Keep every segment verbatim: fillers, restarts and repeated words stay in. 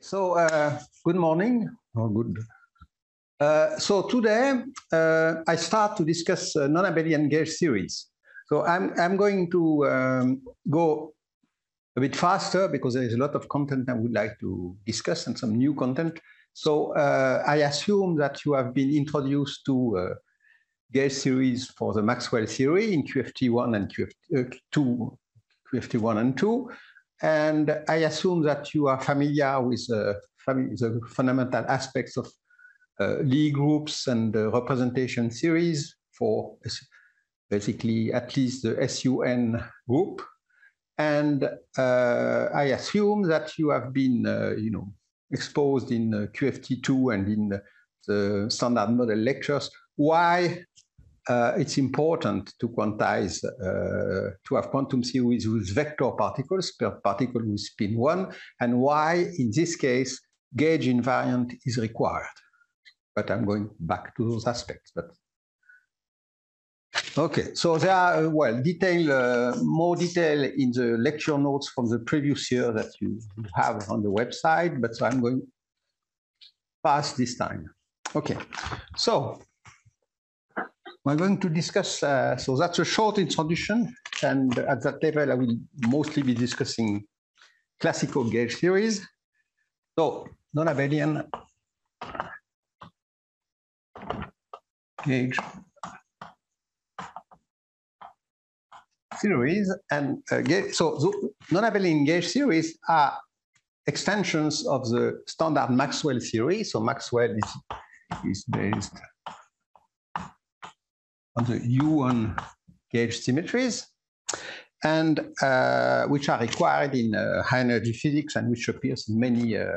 So uh, good morning, or good. Uh, so today uh, I start to discuss uh, non-abelian gauge series. So I'm I'm going to um, go a bit faster because there is a lot of content I would like to discuss and some new content. So uh, I assume that you have been introduced to uh, gauge series for the Maxwell theory in Q F T one and Q F T two, Q F T one and two. And I assume that you are familiar with uh, fam the fundamental aspects of uh, Lie groups and uh, representation series for basically at least the S U N group. And uh, I assume that you have been, uh, you know, exposed in uh, Q F T two and in the, the standard model lectures why uh, it's important to quantize, uh, to have quantum series with vector particles per particle with spin one, and why, in this case, gauge invariant is required. But I'm going back to those aspects. But okay, so there are, well, detail, uh, more detail in the lecture notes from the previous year that you have on the website, but I'm going fast this time. Okay, so we're going to discuss, uh, so that's a short introduction, and at that level I will mostly be discussing classical gauge theories. So, non-abelian gauge theories, and uh, so non-abelian gauge theories are extensions of the standard Maxwell theory. So Maxwell is, is based on the U one gauge symmetries, and uh, which are required in uh, high energy physics and which appears in many uh,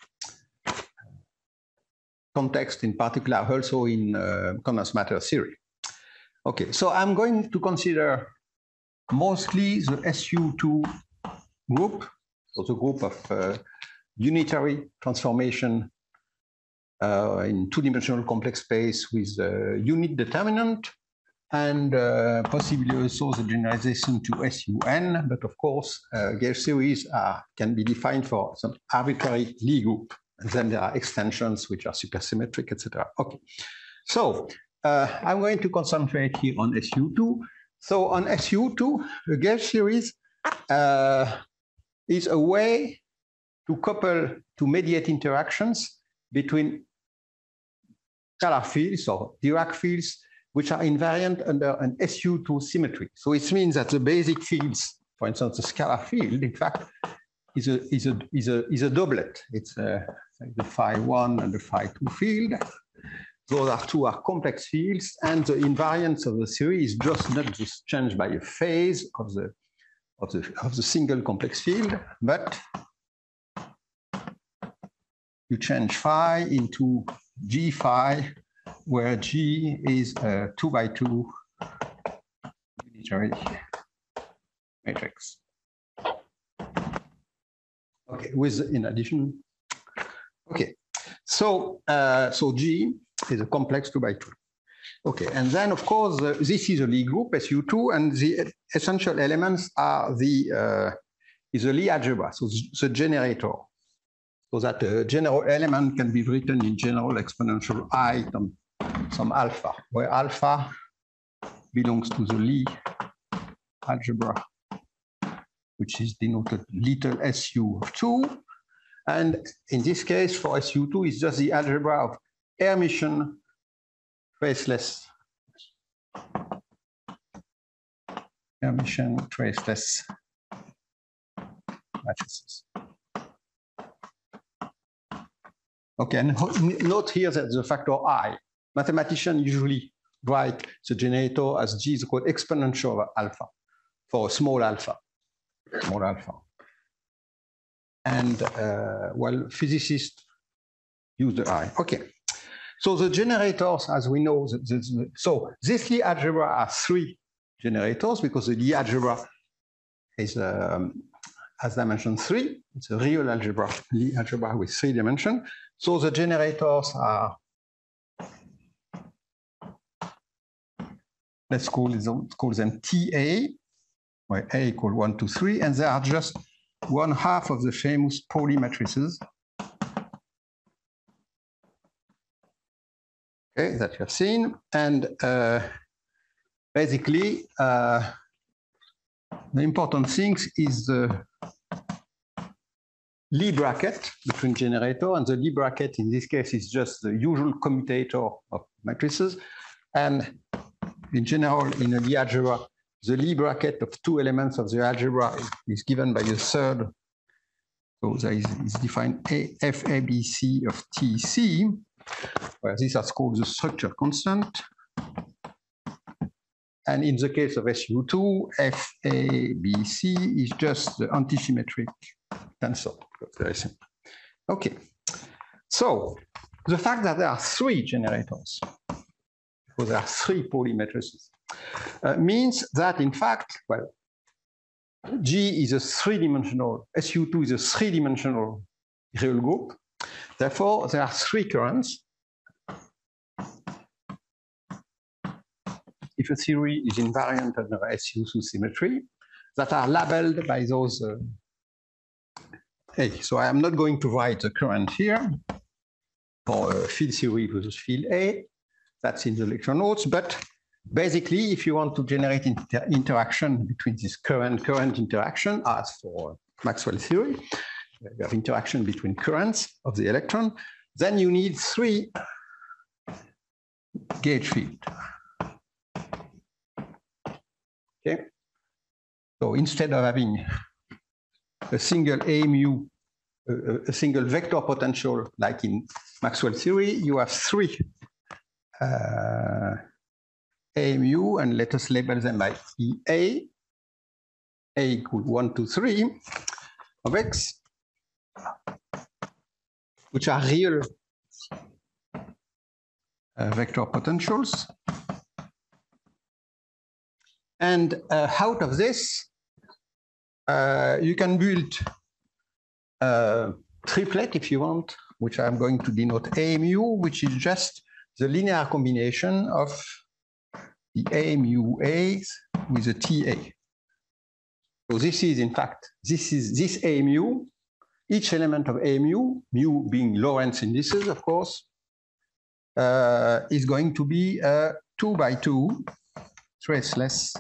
contexts, in particular also in uh, condensed matter theory. Okay, so I'm going to consider mostly the S U two group, so the group of uh, unitary transformation uh, in two-dimensional complex space with a unit determinant, and uh, possibly also the generalization to S U N, but of course, uh, gauge series are, can be defined for some arbitrary Lie group, and then there are extensions which are supersymmetric, et cetera. Okay, so uh, I'm going to concentrate here on S U two. So on S U two, a gauge series uh, is a way to couple, to mediate interactions between scalar fields or Dirac fields, which are invariant under an S U two symmetry. So it means that the basic fields, for instance, the scalar field, in fact, is a, is a, is a, is a doublet. It's a, like the phi one and the phi two field. Those are two are complex fields, and the invariance of the theory is just not just changed by a phase of the of the of the single complex field, but you change phi into G phi, where G is a two by two unitary matrix. Okay, with in addition, okay, so uh, so G is a complex two by two. Okay, and then of course uh, this is a Lie group S U two, and the essential elements are the uh, is a Lie algebra, so the generator, so that the general element can be written in general exponential I some, some alpha, where alpha belongs to the Lie algebra, which is denoted little S U of two, and in this case for S U two it's just the algebra of Hermitian traceless Hermitian traceless matrices. Okay, and note here that the factor I. Mathematicians usually write the generator as G is called exponential of alpha for a small alpha, small alpha. And uh, well, physicists use the I. Okay. So the generators, as we know, the, the, the, so this Lie algebra are three generators because the Lie algebra is, um, as dimension three. It's a real algebra, Lie algebra with three dimensions. So the generators are, let's call them, call them T A, where A equal one, two, three, and they are just one half of the famous Pauli matrices okay, that you have seen. And uh, basically, uh, the important things is the Lie bracket between generator, and the Lie bracket in this case is just the usual commutator of matrices. And in general, in a Lie algebra, the Lie bracket of two elements of the algebra is given by a third. So there is, is defined a, F A B C of T C, where this is called the structure constant. And in the case of S U two, F A B C is just the antisymmetric tensor. Very simple. Okay. So the fact that there are three generators, because there are three Pauli matrices, uh, means that in fact, well, G is a three-dimensional, S U two is a three-dimensional real group. Therefore, there are three currents. If a theory is invariant under S U two symmetry, that are labeled by those uh, A. So I am not going to write the current here for a field theory versus field A. That's in the lecture notes. But basically, if you want to generate inter interaction between this current current interaction, as for Maxwell theory, you have interaction between currents of the electron, then you need three gauge fields. Okay. So instead of having a single A mu, a, a single vector potential like in Maxwell theory, you have three uh, A mu, and let us label them by E A. A equal one, two, three of X, which are real uh, vector potentials. And uh, out of this, uh, you can build a triplet if you want, which I'm going to denote A mu, which is just the linear combination of the A mu A with the T A. So this is, in fact, this is this A mu, each element of A mu, mu being Lorentz indices, of course, uh, is going to be a two by two traceless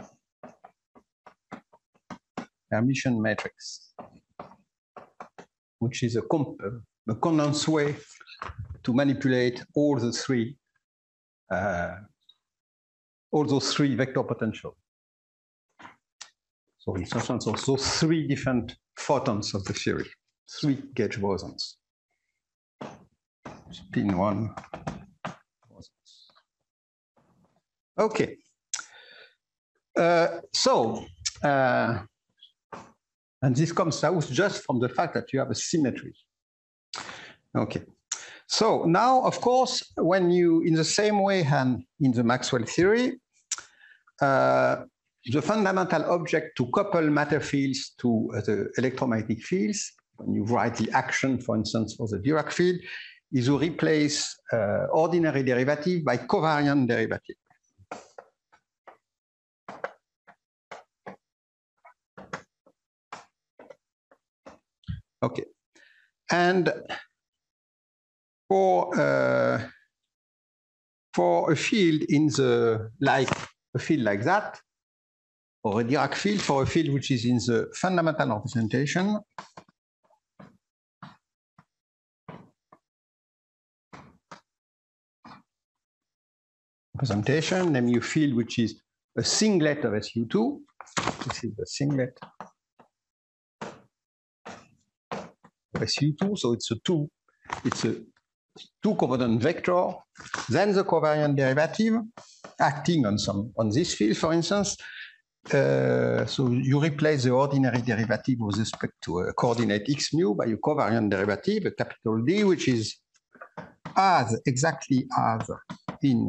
Hermitian matrix, which is a, a condensed way to manipulate all the three, uh, all those three vector potentials. So in some sense, also three different photons of the theory, three gauge bosons. Spin one bosons. Okay. Uh, so, uh, and this comes out just from the fact that you have a symmetry. Okay. So now, of course, when you, in the same way and in the Maxwell theory, uh, the fundamental object to couple matter fields to uh, the electromagnetic fields, when you write the action, for instance, for the Dirac field, is to replace uh, ordinary derivative by covariant derivative. Okay, and for uh, for a field in the like a field like that, or a Dirac field for a field which is in the fundamental representation, representation, namely a field which is a singlet of S U two. This is the singlet of S U two, so it's a two, it's a two component vector. Then the covariant derivative acting on some on this field, for instance. Uh, so you replace the ordinary derivative with respect to a coordinate x mu by a covariant derivative, a capital D, which is as exactly as in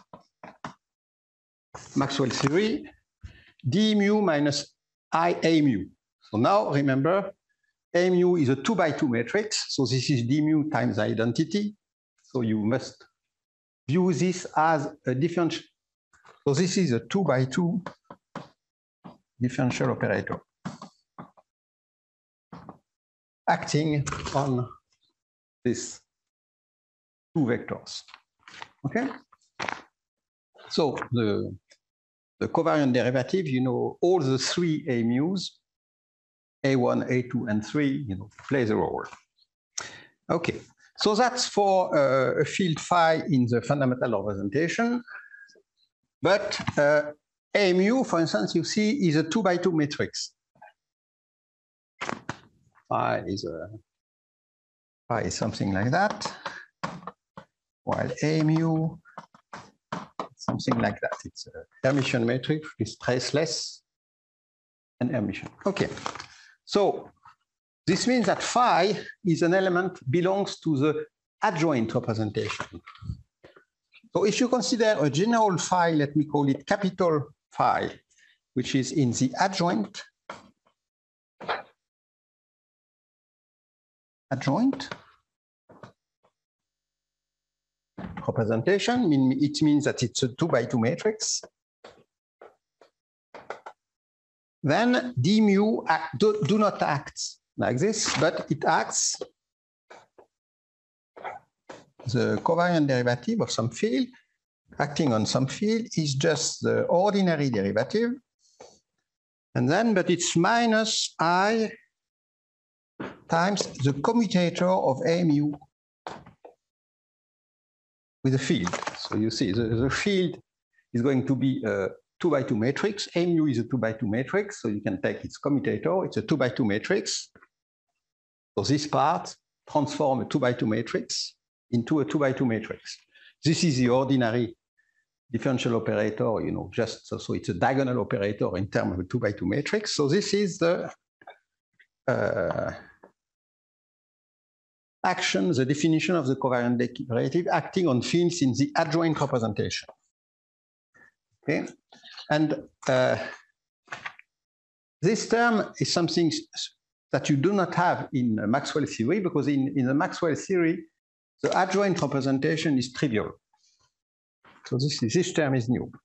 Maxwell theory, d mu minus I A mu. So now remember, A mu is a two by two matrix, so this is d mu times identity. So you must view this as a differential. So this is a two by two differential operator acting on these two vectors. Okay? So the, the covariant derivative, you know, all the three A mu's, A one, A two, and three, you know, plays a role. Okay, so that's for uh, a field phi in the fundamental representation. But uh, A mu, for instance, you see, is a two by two matrix. Phi is a phi is something like that, while A mu something like that. It's a Hermitian matrix with traceless and Hermitian. Okay, so this means that phi is an element belongs to the adjoint representation. So if you consider a general phi, let me call it capital phi, which is in the adjoint adjoint representation, it means that it's a two by two matrix. Then d mu act, do, do not act like this, but it acts the covariant derivative of some field acting on some field is just the ordinary derivative. And then, but it's minus I times the commutator of A mu with a field. So you see the, the field is going to be a two by two matrix. A mu is a two by two matrix, so you can take its commutator. It's a two by two matrix. So this part transforms a two by two matrix into a two by two matrix. This is the ordinary differential operator, you know, just so, so it's a diagonal operator in terms of a two by two matrix. So this is the uh, action, the definition of the covariant derivative acting on fields in the adjoint representation. Okay, and uh, this term is something that you do not have in Maxwell theory, because in, in the Maxwell theory, the adjoint representation is trivial. So this, is, this term is new.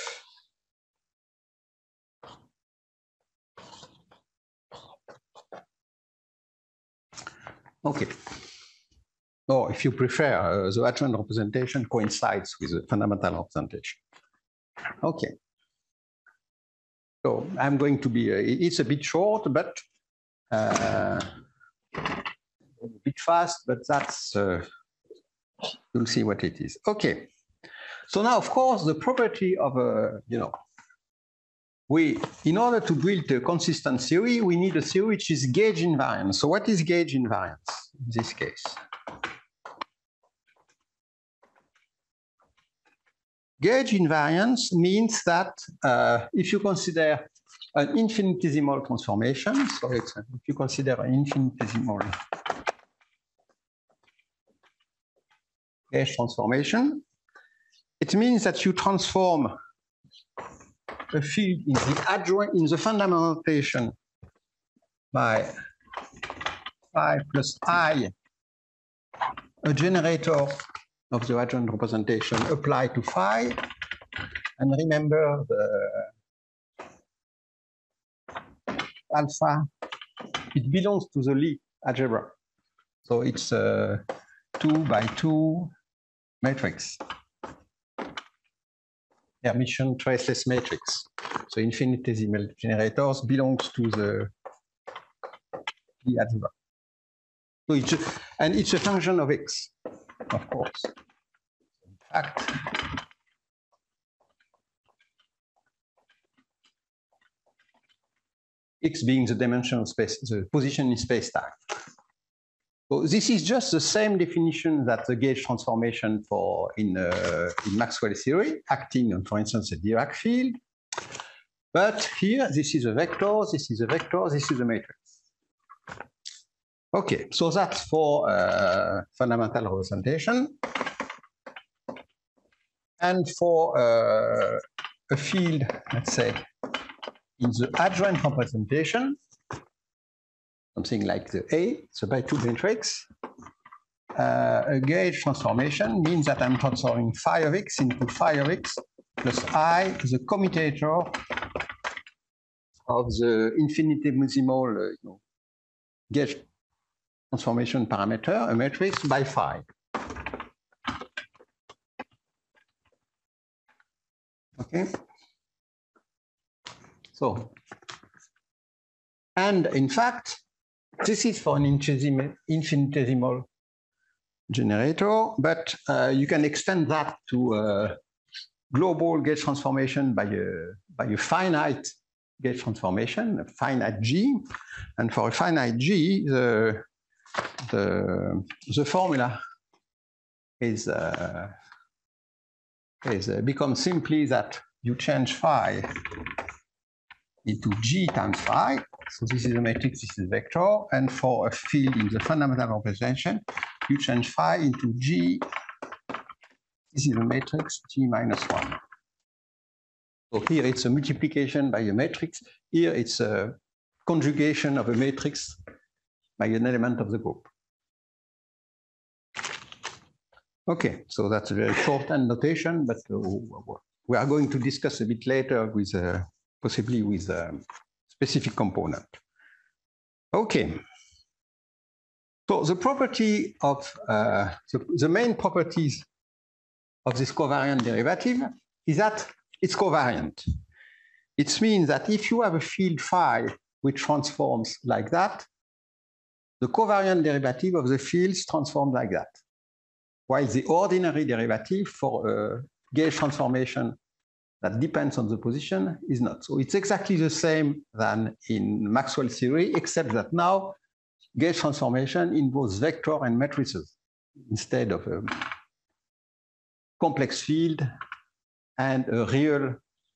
Okay. Or if you prefer, uh, the adjoint representation coincides with the fundamental representation. Okay. So I'm going to be, uh, it's a bit short, but uh, a bit fast, but that's, uh, you'll see what it is. Okay. So now, of course, the property of a, you know, we, in order to build a consistent theory, we need a theory which is gauge invariant. So what is gauge invariance in this case? Gauge invariance means that uh, if you consider an infinitesimal transformation, so it's, if you consider an infinitesimal gauge transformation, it means that you transform a field in the adjoint, in the fundamental notation by phi plus I, a generator of the adjoint representation applied to phi. And remember the alpha, it belongs to the Lie algebra. So it's a two by two matrix. Hermitian traceless matrix. So infinitesimal generators belongs to the Lie algebra. So it's a, and it's a function of x, of course. In fact, x being the dimension of space, the position in space-time. So this is just the same definition that the gauge transformation for in, uh, in Maxwell theory, acting on, for instance, a Dirac field. But here, this is a vector, this is a vector, this is a matrix. Okay, so that's for uh, fundamental representation. And for uh, a field, let's say, in the adjoint representation, something like the A, it's a by two matrix. Uh, a gauge transformation means that I'm transforming phi of x into phi of x plus I, the commutator of the infinitesimal uh, you know, gauge transformation parameter, a matrix by phi. Okay. So, and in fact, this is for an infinitesimal, infinitesimal generator, but uh, you can extend that to a global gauge transformation by a, by a finite gauge transformation, a finite G. And for a finite G, the, the, the formula is, uh, is uh, becomes simply that you change phi into G times phi. So this is a matrix, this is a vector. And for a field in the fundamental representation, you change phi into G. This is a matrix G minus one. So here it's a multiplication by a matrix. Here it's a conjugation of a matrix by an element of the group. Okay, so that's a very shorthand notation, but uh, we are going to discuss a bit later with uh, possibly with a specific component. Okay. So the property of uh, the, the main properties of this covariant derivative is that it's covariant. It means that if you have a field phi which transforms like that, the covariant derivative of the fields transforms like that, while the ordinary derivative for a gauge transformation that depends on the position is not. So it's exactly the same than in Maxwell theory, except that now gauge transformation involves vector and matrices instead of a complex field and a real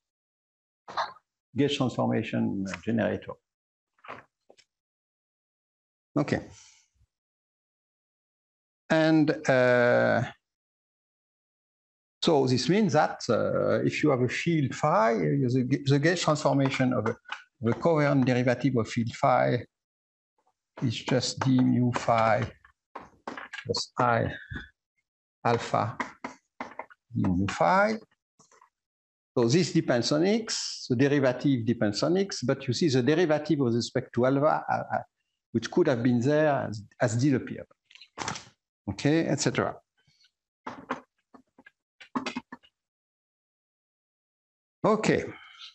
gauge transformation generator. Okay. And uh, so this means that uh, if you have a field phi, the, the gauge transformation of a, the covariant derivative of field phi is just d mu phi plus I alpha d mu phi. So this depends on x, the derivative depends on x, but you see the derivative with respect to alpha, uh, which could have been there, has, has disappeared. Okay, et cetera. Okay.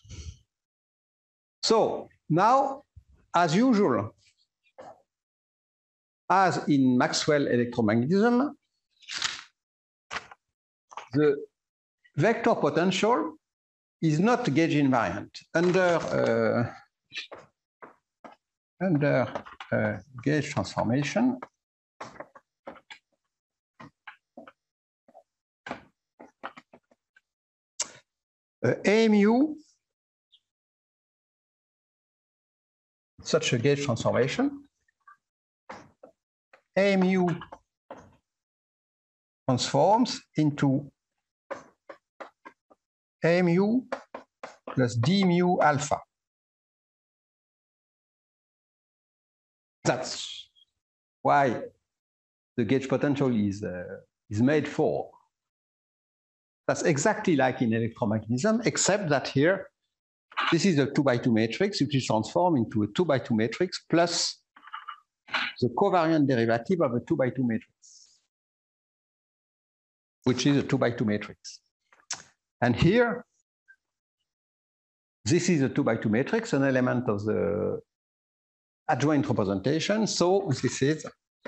So now, as usual, as in Maxwell electromagnetism, the vector potential is not gauge invariant. Under, uh, under uh, gauge transformation, uh, A mu, such a gauge transformation, A mu transforms into A mu plus d mu alpha. That's why the gauge potential is, uh, is made for. That's exactly like in electromagnetism, except that here, this is a two by two matrix, which is transformed into a two by two matrix plus the covariant derivative of a two by two matrix, which is a two by two matrix. And here, this is a two by two matrix, an element of the adjoint representation. So this is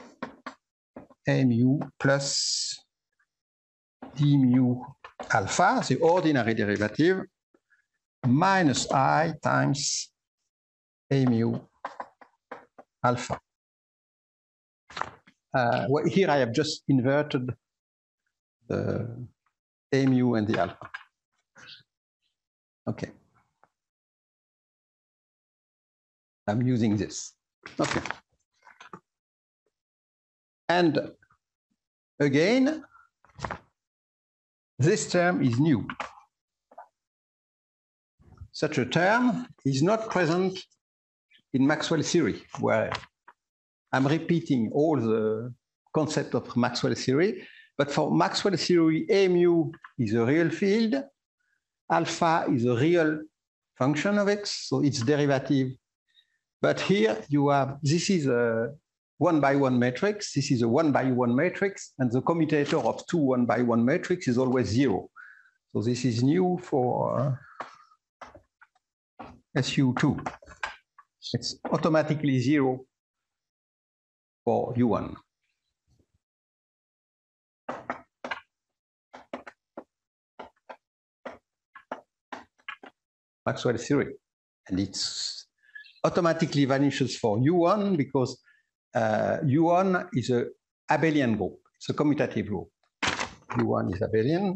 A mu plus d mu alpha, the ordinary derivative, minus I times A mu alpha. Uh, well, here I have just inverted the A mu and the alpha. Okay. I'm using this. Okay. And again, this term is new. Such a term is not present in Maxwell theory, where I'm repeating all the concept of Maxwell theory. But for Maxwell theory, A mu is a real field, alpha is a real function of x, so its derivative. But here you have, this is a one by one matrix, this is a one by one matrix, and the commutator of two one by one matrix is always zero. So this is new for uh, S U two. It's automatically zero for U one. Maxwell theory. And it's automatically vanishes for U one because uh, U one is a abelian group. It's a commutative group. U one is abelian,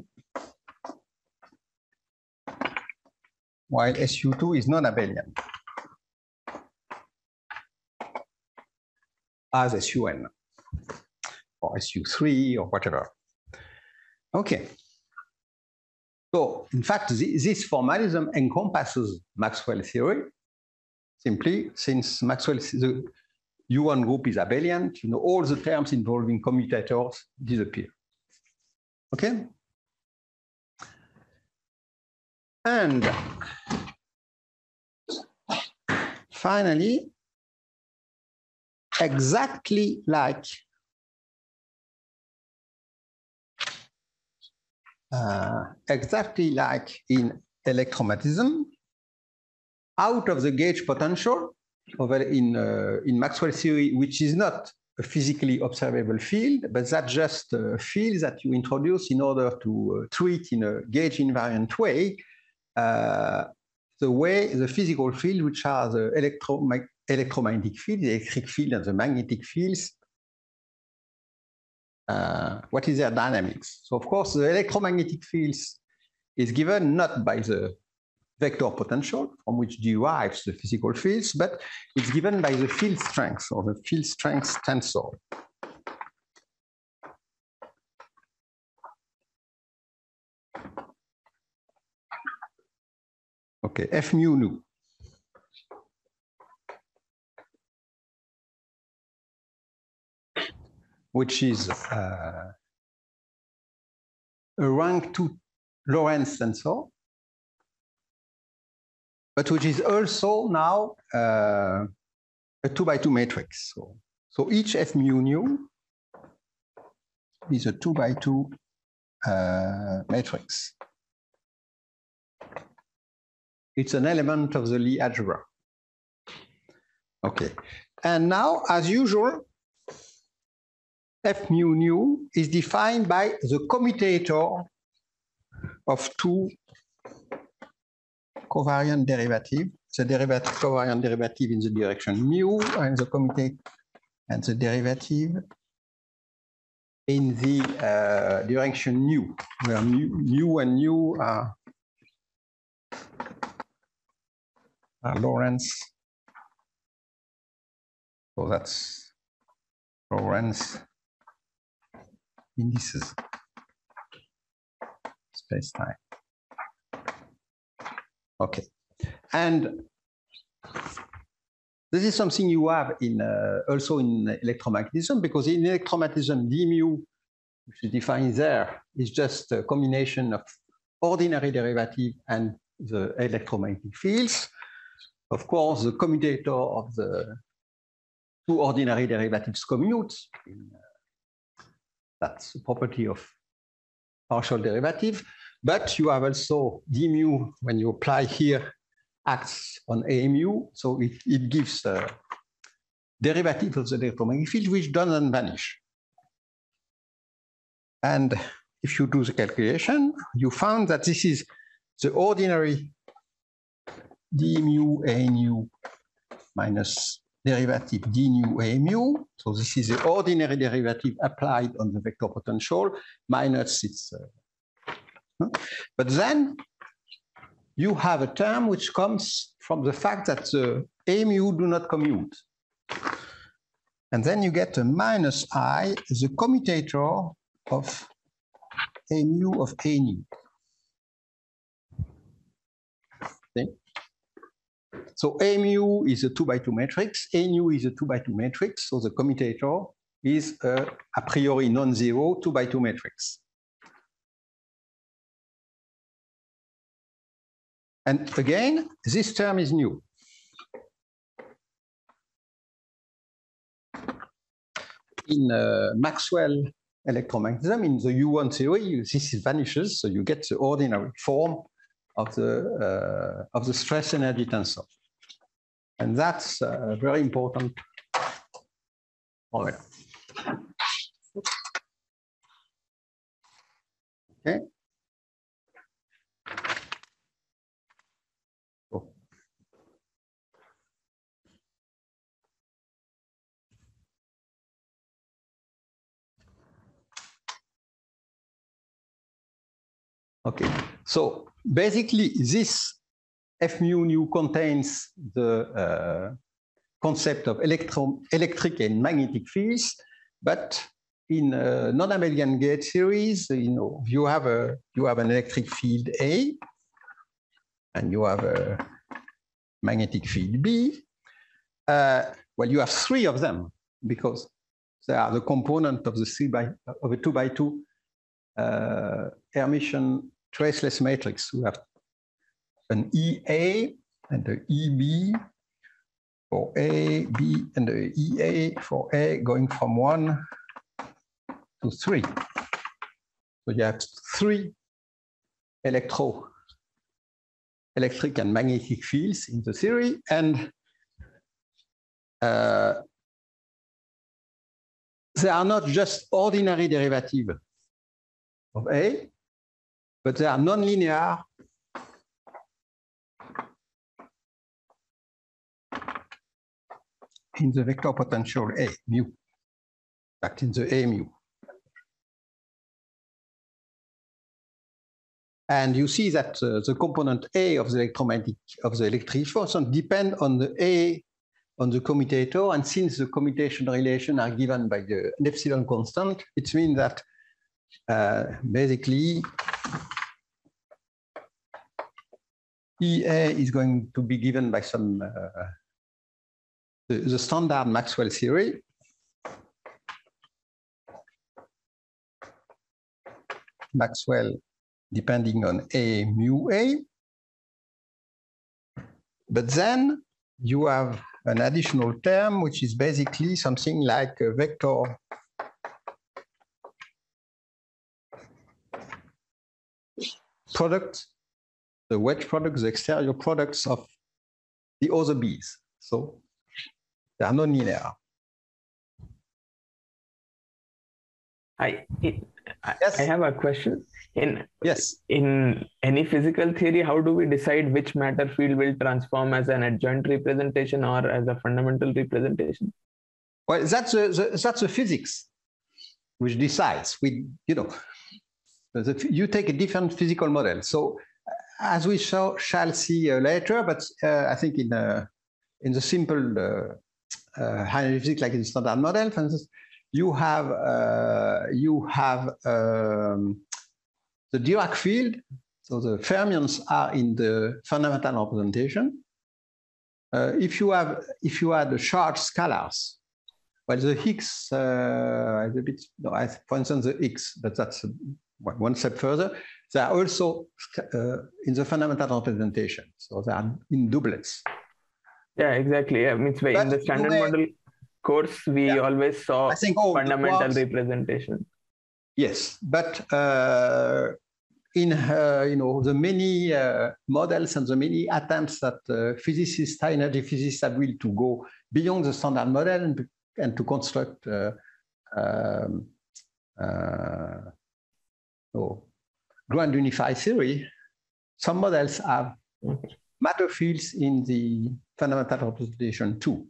while S U two is non-abelian, as S U N or S U three or whatever. Okay. So, in fact, th this formalism encompasses Maxwell theory, simply since Maxwell, the U one group is abelian, you know, all the terms involving commutators disappear. Okay? And finally, exactly like uh, exactly like in electromagnetism, out of the gauge potential over in uh, in Maxwell theory, which is not a physically observable field, but that's just a field that you introduce in order to uh, treat in a gauge invariant way uh, the way the physical field, which are the electro electromagnetic field, the electric field, and the magnetic fields. Uh, what is their dynamics? So, of course, the electromagnetic fields is given not by the vector potential from which derives the physical fields, but it's given by the field strength or the field strength tensor. Okay, F mu nu. Which is uh, a rank two Lorentz tensor, but which is also now uh, a two by two matrix. So, so each F mu nu is a two by two uh, matrix. It's an element of the Lie algebra. Okay, and now, as usual, F mu nu is defined by the commutator of two covariant derivatives. The derivative covariant derivative in the direction mu and the commutator and the derivative in the uh, direction nu, where mu, mu and nu are, are Lorentz. So that's Lorentz indices, space-time. Okay, and this is something you have in uh, also in electromagnetism, because in electromagnetism, d mu, which is defined there, is just a combination of ordinary derivative and the electromagnetic fields. Of course, the commutator of the two ordinary derivatives commutes. In, uh, That's a property of partial derivative. But you have also d mu, when you apply here, acts on a mu. So it, it gives a derivative of the electromagnetic field, which doesn't vanish. And if you do the calculation, you found that this is the ordinary d mu a nu minus derivative d nu a mu. So this is the ordinary derivative applied on the vector potential minus its. Uh, but then you have a term which comes from the fact that the a mu do not commute. And then you get a minus I, the commutator of a mu of a nu. Okay. So a mu is a two by two matrix, a nu is a two by two matrix, so the commutator is a, a priori non-zero two by two matrix. And again, this term is new. In uh, Maxwell electromagnetism. In the U one theory, this vanishes, so you get the ordinary form of the uh, of the stress energy tensor, and that's uh, very important. All right. Okay. Cool. Okay, so basically this F mu nu contains the uh, concept of electro electric and magnetic fields, but in a non-abelian gauge series, you know, you have a you have an electric field A, and you have a magnetic field B. Uh, well, you have three of them because they are the component of the three by of a two by two uh, Hermitian traceless matrix. We have an E A and an E B for A, B, and the E A for A going from one to three. So you have three electro, electric and magnetic fields in the theory, and uh, they are not just ordinary derivative of A, but they are nonlinear in the vector potential A, mu, in fact, in the A mu. And you see that uh, the component A of the electromagnetic of the electric force depend on the A on the commutator, and since the commutation relation are given by the epsilon constant, it means that uh, basically E A is going to be given by some uh, the, the standard Maxwell theory. Maxwell depending on A mu A. But then you have an additional term, which is basically something like a vector product, the wedge product, the exterior products of the other B's. So they are non-linear. I, it, yes. I have a question. In, yes. in any physical theory, how do we decide which matter field will transform as an adjoint representation or as a fundamental representation? Well, that's a, the, that's a physics which decides. We, you know, the, you take a different physical model. So as we shall, shall see uh, later, but uh, I think in, uh, in the simple uh, uh, high physics, like in the standard model, for instance, you have uh, you have um, the Dirac field. So the fermions are in the fundamental representation. Uh, if you have if you add the charged scalars, well, the Higgs uh, is a bit. No, I, for instance, the X, but that's a, one step further. They are also uh, in the fundamental representation, so they are in doublets. Yeah, exactly. Yeah, means by in the standard may, model course, we yeah. always saw I think, oh, fundamental representation. Yes, but uh, in uh, you know the many uh, models and the many attempts that uh, physicists, high energy physicists, have will to go beyond the standard model and, and to construct uh, um, uh, oh, grand unified theory. Some models have matter fields in the fundamental representation too.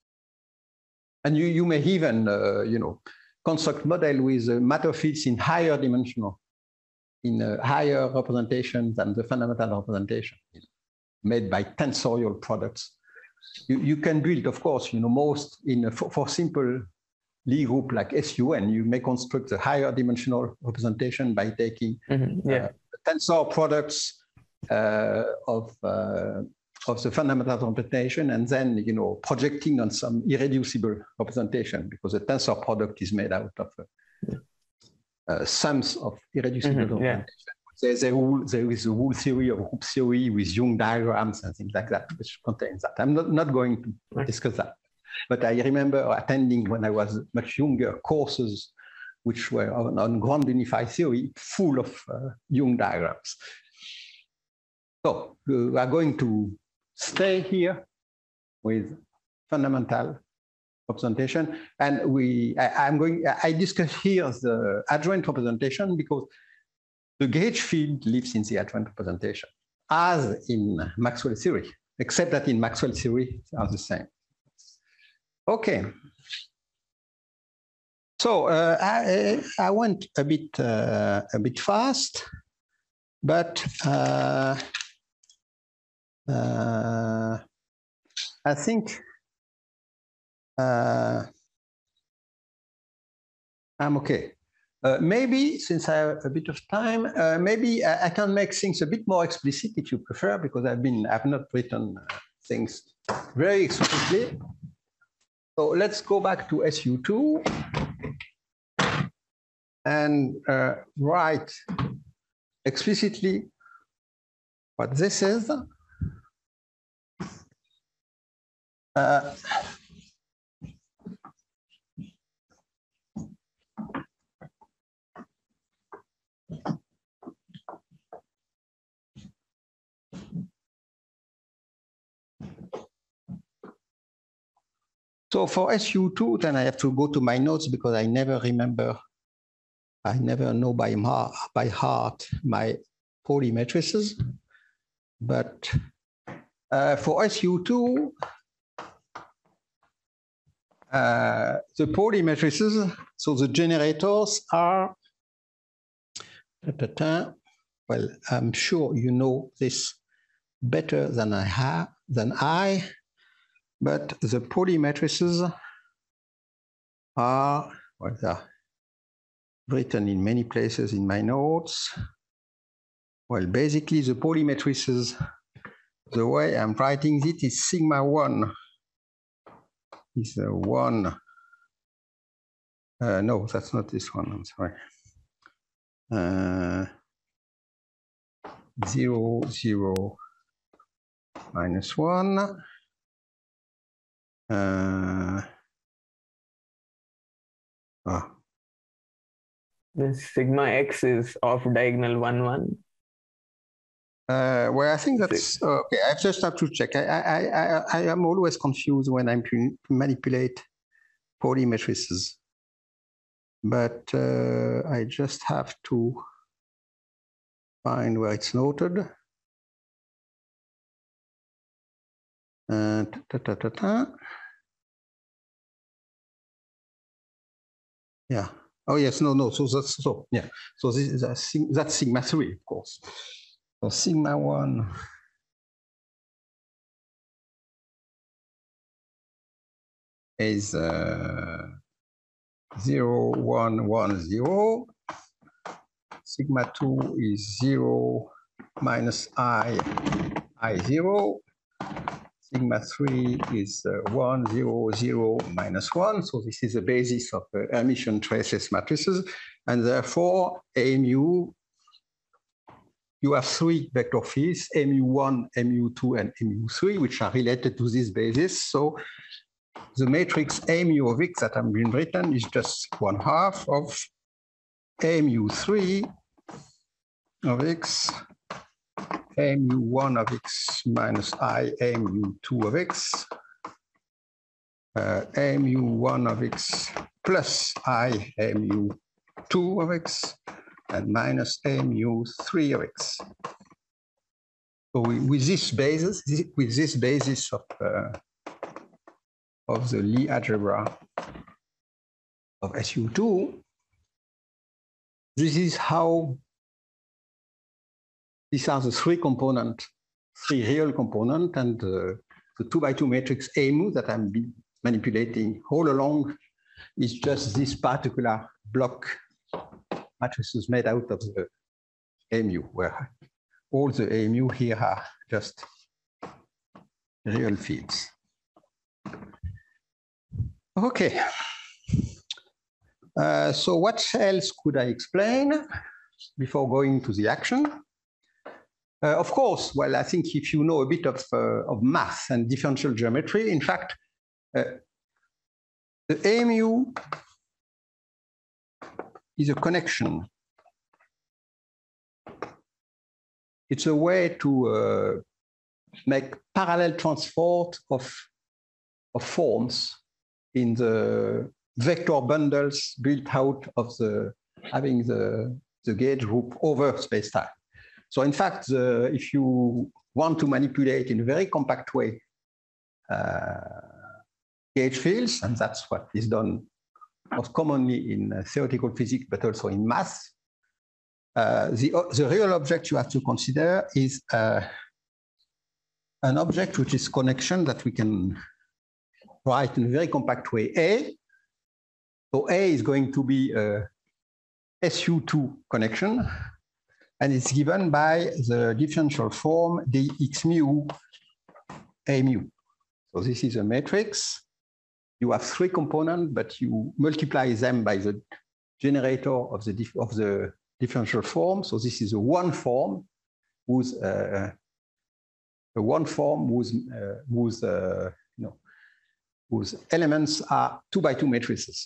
And you, you may even, uh, you know, construct model with uh, matter fields in higher dimensional, in a higher representation than the fundamental representation, you know, made by tensorial products. You, you can build, of course, you know, most in a, for, for simple Lie group like S U N, you may construct a higher dimensional representation by taking mm-hmm, yeah. uh, tensor products uh, of uh, of the fundamental representation, and then you know projecting on some irreducible representation, because the tensor product is made out of uh, uh, sums of irreducible mm-hmm, representation. Yeah. There's a rule, there is a whole theory of group theory with Young diagrams and things like that, which contains that. I'm not, not going to right. discuss that. But I remember attending when I was much younger courses which were on, on grand unified theory, full of uh, Young diagrams. So we are going to stay here with fundamental representation, and we I, I'm going I discuss here the adjoint representation because the gauge field lives in the adjoint representation, as in Maxwell theory, except that in Maxwell theory they are the same. Okay. So uh, I, I went a bit uh, a bit fast, but uh, uh, I think uh, I'm okay. Uh, maybe since I have a bit of time, uh, maybe I, I can make things a bit more explicit if you prefer, because I've been I've not written uh, things very explicitly. So let's go back to S U two and uh, write explicitly what this is. Uh, So for S U two, then I have to go to my notes because I never remember, I never know by, by heart my Pauli matrices. But uh, for S U two, uh, the Pauli matrices, so the generators are, well, I'm sure you know this better than I have, than I. But the Pauli matrices are, well, they are written in many places in my notes. Well, basically the Pauli matrices, the way I'm writing it is sigma one is a one. Uh, no, that's not this one, I'm sorry. Uh, zero, zero, minus one. Uh, ah. This sigma x is off diagonal one one. Uh, well, I think that's uh, okay. I just have to check. I I I I am always confused when I manipulate Pauli matrices, but uh, I just have to find where it's noted. Uh, ta, ta, ta, ta. Yeah. Oh yes. No. No. So that's so. Yeah. So this is a, that's sigma three, of course. So sigma one is uh, zero one one zero. Sigma two is zero minus I I zero. Sigma three is uh, one, zero, zero, minus one. So this is the basis of uh, Hermitian traceless matrices. And therefore, A mu, you have three vector fields, M U one, M U two, and M U three, which are related to this basis. So the matrix A mu of X that has been written is just one half of A mu three of X, A mu one of X minus I, A mu two of X, uh, A mu one of X plus I, A mu two of X, and minus A mu three of X. So we, with this basis, with this basis of, uh, of the Lie algebra of S U two, this is how these are the three component, three real component, and uh, the two by two matrix A mu that I'm manipulating all along is just this particular block matrices made out of the A mu, where all the A mu here are just real fields. Okay. Uh, so what else could I explain before going to the action? Uh, of course, well, I think if you know a bit of, uh, of math and differential geometry, in fact, uh, the A mu is a connection. It's a way to uh, make parallel transport of, of forms in the vector bundles built out of the having the, the gauge group over space-time. So in fact, the, if you want to manipulate in a very compact way uh, gauge fields, and that's what is done most commonly in uh, theoretical physics, but also in math, uh, the, the real object you have to consider is uh, an object which is connection that we can write in a very compact way, A. So A is going to be a S U two connection, and it's given by the differential form dx mu A mu. So this is a matrix. You have three components, but you multiply them by the generator of the, dif of the differential form. So this is a one form whose uh, a one form whose uh, whose uh, you know whose elements are two by two matrices.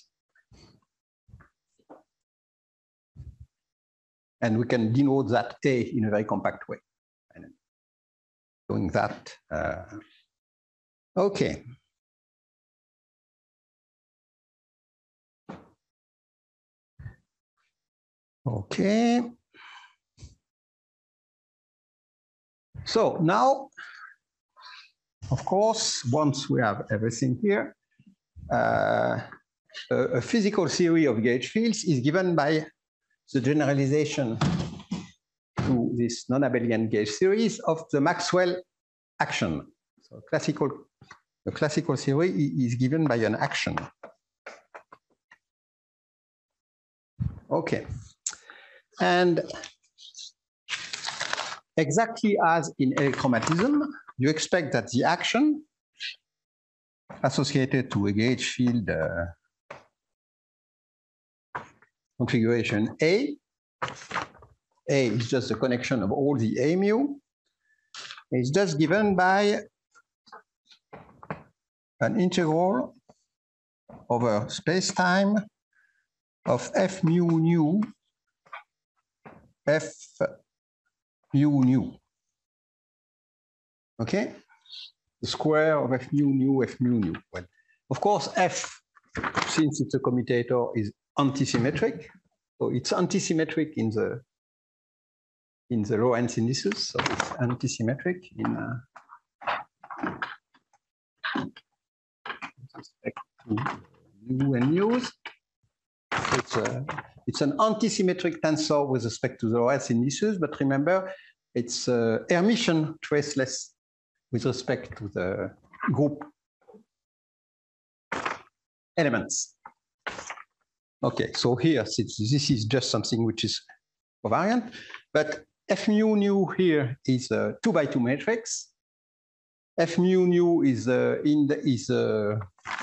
And we can denote that A in a very compact way. And doing that, uh, okay. Okay. So now, of course, once we have everything here, uh, a, a physical theory of gauge fields is given by the generalization to this non-abelian gauge series of the Maxwell action. So classical, the classical theory is given by an action. Okay. And exactly as in electromagnetism, you expect that the action associated to a gauge field uh, configuration A. A is just the connection of all the A mu. It's just given by an integral over space-time of F mu nu, F mu nu. Okay? The square of F mu nu, F mu nu. Well, of course, F, since it's a commutator, is antisymmetric. So it's antisymmetric in the in the Lorentz indices. So it's antisymmetric in uh, with respect to nu and mu's. It's a it's an antisymmetric tensor with respect to the Lorentz indices, but remember, it's uh, Hermitian traceless with respect to the group elements. Okay, so here, this is just something which is covariant, but F mu nu here is a two by two matrix. F mu nu is a, in the, is a,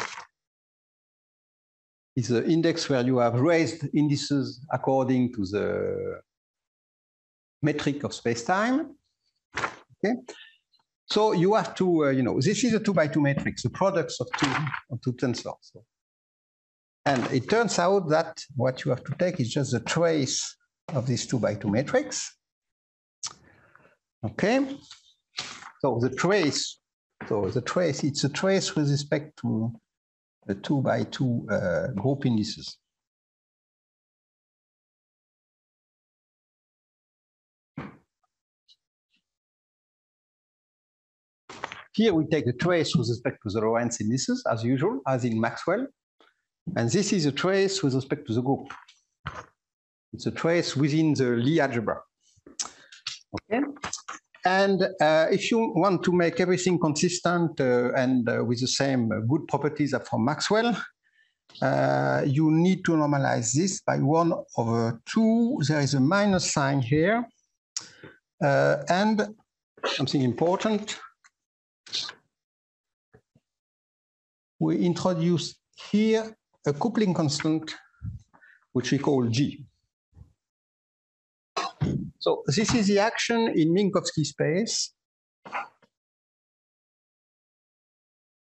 is an index where you have raised indices according to the metric of space-time. Okay, so you have to, uh, you know, this is a two by two matrix, the products of two of two tensors. So, and it turns out that what you have to take is just the trace of this two by two matrix. Okay, so the trace, so the trace, it's a trace with respect to the two by two uh, group indices. Here we take the trace with respect to the Lorentz indices, as usual, as in Maxwell. And this is a trace with respect to the group. It's a trace within the Lie algebra. Okay. And uh, if you want to make everything consistent uh, and uh, with the same uh, good properties as from Maxwell, uh, you need to normalize this by one over two. There is a minus sign here. Uh, and something important, we introduce here a coupling constant, which we call G. So this is the action in Minkowski space.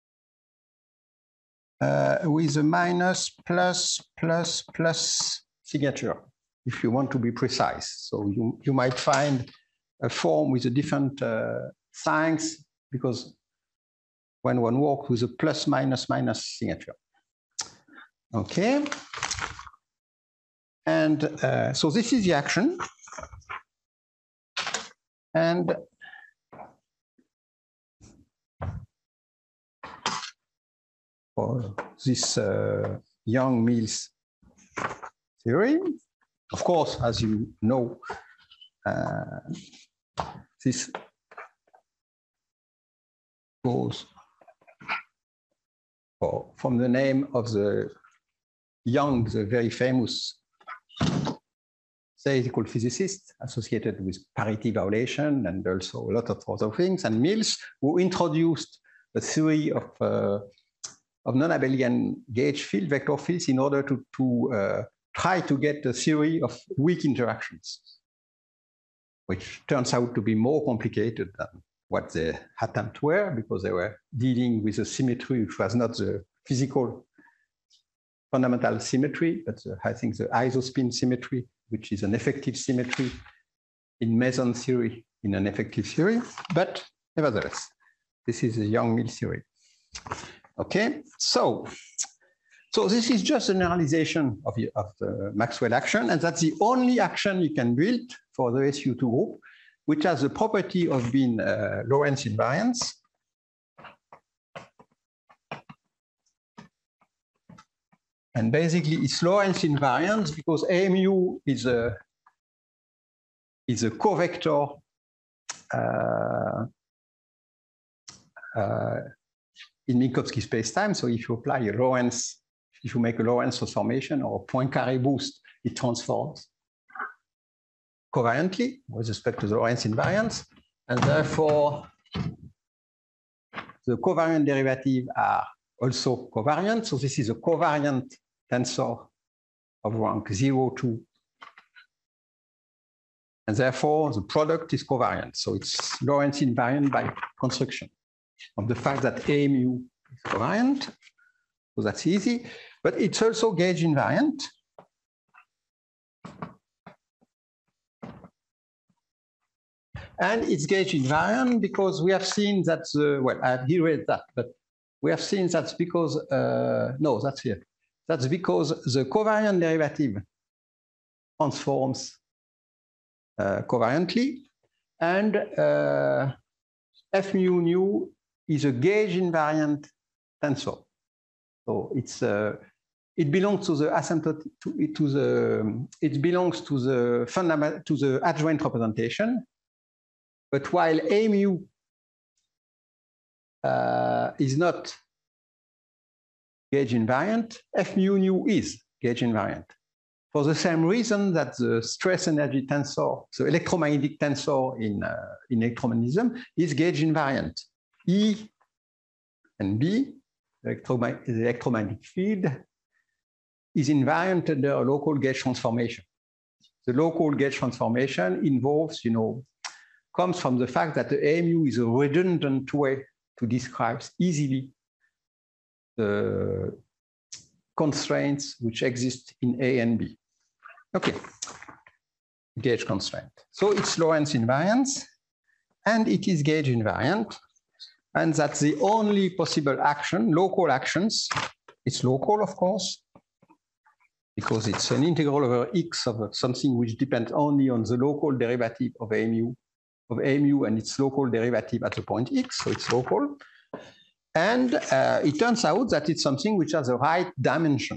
Uh, with a minus, plus, plus, plus signature, if you want to be precise. So you, you might find a form with a different uh, signs, because when one works with a plus, minus, minus signature. Okay. And uh, so this is the action. And for this uh, Yang-Mills theory, of course, as you know, uh, this goes for, from the name of the Yang, the very famous theoretical physicist associated with parity violation and also a lot of other things, and Mills, who introduced a theory of, uh, of non-abelian gauge field vector fields in order to, to uh, try to get a theory of weak interactions, which turns out to be more complicated than what the attempts were, because they were dealing with a symmetry which was not the physical fundamental symmetry, but the, I think the isospin symmetry, which is an effective symmetry in meson theory, in an effective theory. But nevertheless, this is a Yang-Mills theory. Okay, so, so this is just a generalization of the, of the Maxwell action, and that's the only action you can build for the S U two group, which has the property of being uh, Lorentz invariance. And basically, it's Lorentz invariance because A mu is a, is a covector uh, uh, in Minkowski spacetime. So if you apply a Lorentz, if you make a Lorentz transformation or a Poincare boost, it transforms covariantly with respect to the Lorentz invariance. And therefore, the covariant derivatives are also covariant. So this is a covariant tensor of rank zero, two. And therefore, the product is covariant. So it's Lorentz invariant by construction of the fact that A mu is covariant. So that's easy. But it's also gauge invariant. And it's gauge invariant because we have seen that, the, well, I've read that, but we have seen that's because, uh, no, that's here. That's because the covariant derivative transforms uh, covariantly, and uh, F mu nu is a gauge invariant tensor. So it's uh, it belongs to the asymptotic to, to the it belongs to the fundamental to the adjoint representation. But while A mu uh, is not gauge invariant, F mu nu is gauge invariant. For the same reason that the stress energy tensor, the electromagnetic tensor in, uh, in electromagnetism, is gauge invariant. E and B, electromag the electromagnetic field, is invariant under a local gauge transformation. The local gauge transformation involves, you know, comes from the fact that the A mu is a redundant way to describe easily the constraints which exist in A and B. Okay, gauge constraint. So it's Lorentz invariance, and it is gauge invariant, and that's the only possible action, local actions. It's local, of course, because it's an integral over x of something which depends only on the local derivative of A mu, of A mu and its local derivative at the point x, so it's local. And uh, it turns out that it's something which has a right dimension.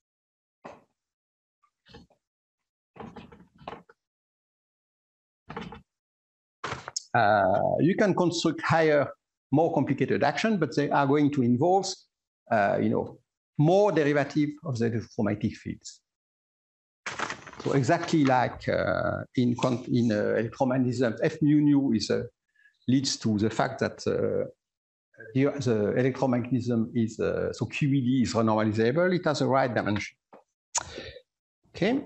Uh, you can construct higher, more complicated action, but they are going to involve, uh, you know, more derivative of the electromagnetic fields. So exactly like uh, in in uh, electromagnetism, F mu nu is uh, leads to the fact that uh, here the electromagnetism is uh, so Q E D is renormalizable. It has a right dimension. Okay.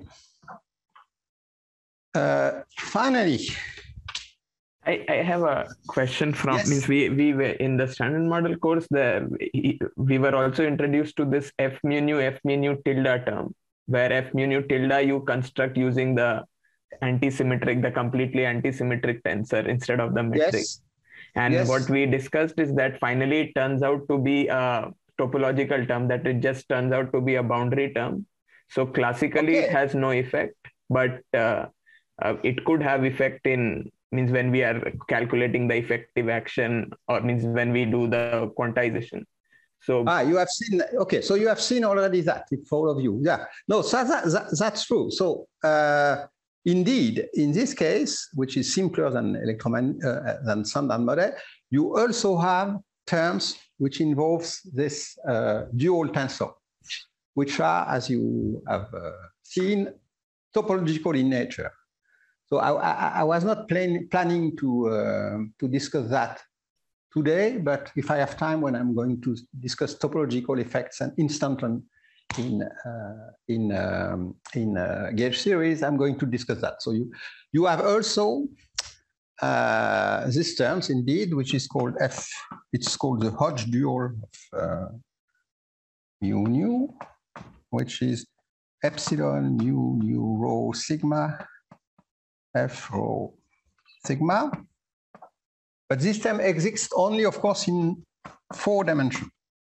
Uh, finally. I, I have a question from, yes. means we, we were in the standard model course, the, we were also introduced to this F mu nu, F mu nu tilde term. where F mu nu tilde you construct using the anti-symmetric, the completely anti-symmetric tensor instead of the metric. Yes. And yes. what we discussed is that finally it turns out to be a topological term, that it just turns out to be a boundary term. So classically Okay. it has no effect, but uh, uh, it could have effect in, means when we are calculating the effective action, or means when we do the quantization. So ah, you have seen, okay, so you have seen already that for all of you. Yeah, no, so that, that, that's true. So uh, indeed, in this case, which is simpler than electromagnetic uh, than standard model, you also have terms which involves this uh, dual tensor, which are, as you have uh, seen, topological in nature. So I, I, I was not plan, planning to uh, to discuss that today, but if I have time, when I'm going to discuss topological effects and instanton in uh, in um, in uh, gauge series, I'm going to discuss that. So you you have also uh, these terms indeed, which is called F. It's called the Hodge dual of uh, mu nu, which is epsilon mu nu rho sigma F rho sigma. But this term exists only, of course, in four dimensions.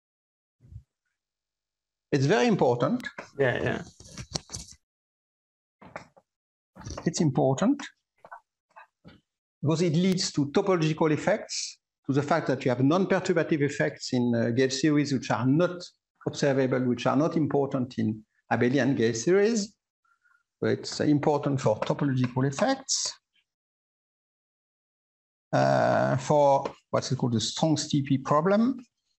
It's very important. Yeah, yeah. It's important because it leads to topological effects, to the fact that you have non-perturbative effects in uh, gauge series which are not observable, which are not important in abelian gauge series. So it's important for topological effects. Uh, for what's called the Strong's T P problem.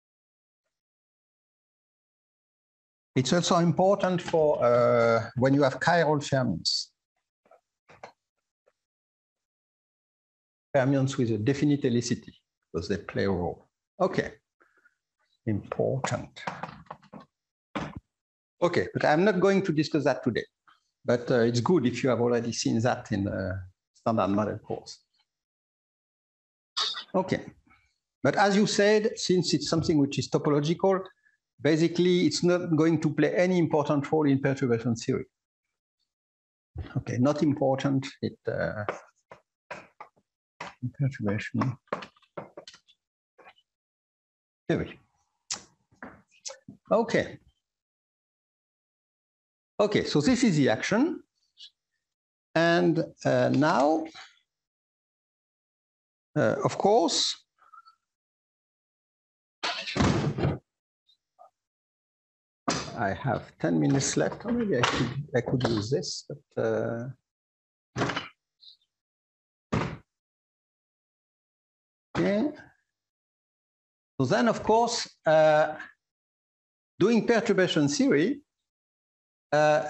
It's also important for uh, when you have chiral fermions. Fermions with a definite helicity, because they play a role. Okay, important. Okay, but I'm not going to discuss that today, but uh, it's good if you have already seen that in the standard model course. Okay, but as you said, since it's something which is topological, basically it's not going to play any important role in perturbation theory. Okay, not important it, uh, in perturbation theory. Okay. Okay, so this is the action. And uh, now, Uh, of course, I have ten minutes left. Or maybe I could I could use this, but uh, okay. So then, of course, uh, doing perturbation theory. Uh,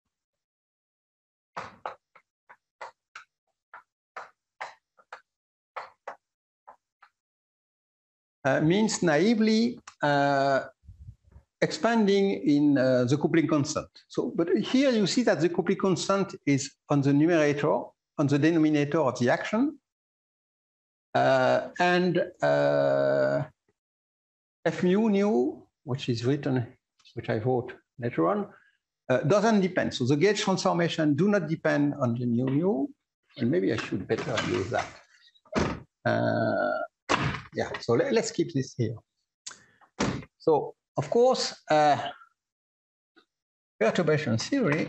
Uh, means naively uh, expanding in uh, the coupling constant. So, but here you see that the coupling constant is on the numerator, on the denominator of the action, uh, and uh, F mu nu, which is written, which I wrote later on, uh, doesn't depend. So the gauge transformation do not depend on the mu nu, and maybe I should better use that. Uh, Yeah, so let, let's keep this here. So, of course, uh, perturbation theory